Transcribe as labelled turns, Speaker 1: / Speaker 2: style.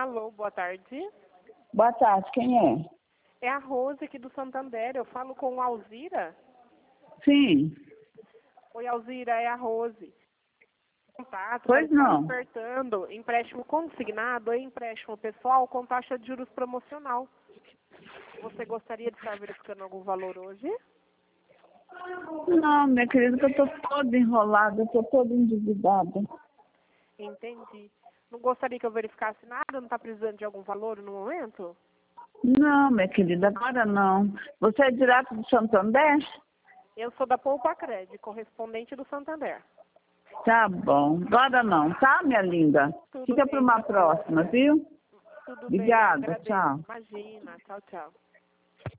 Speaker 1: Alô, boa tarde.
Speaker 2: Boa tarde, quem é?
Speaker 1: É a Rose aqui do Santander. Eu falo com a Alzira?
Speaker 2: Sim.
Speaker 1: Oi, Alzira, é a Rose. Contato,
Speaker 2: Pois
Speaker 1: para estar
Speaker 2: não.
Speaker 1: ofertando empréstimo consignado e empréstimo pessoal com taxa de juros promocional. Você gostaria de estar verificando algum valor hoje?
Speaker 2: Não, minha querida, que eu tô toda enrolada, eu tô toda endividada.
Speaker 1: Entendi. Não gostaria que eu verificasse nada? Não está precisando de algum valor no momento?
Speaker 2: Não, minha querida, agora não. Você é direto do Santander?
Speaker 1: Eu sou da Poupa Cred, correspondente do Santander.
Speaker 2: Tá bom. Agora não, tá, minha linda?
Speaker 1: Tudo
Speaker 2: Fica para
Speaker 1: bem,
Speaker 2: uma
Speaker 1: então.
Speaker 2: próxima, viu?
Speaker 1: Tudo bem,
Speaker 2: Obrigada,
Speaker 1: agradeço.
Speaker 2: tchau.
Speaker 1: Imagina. Tchau, tchau.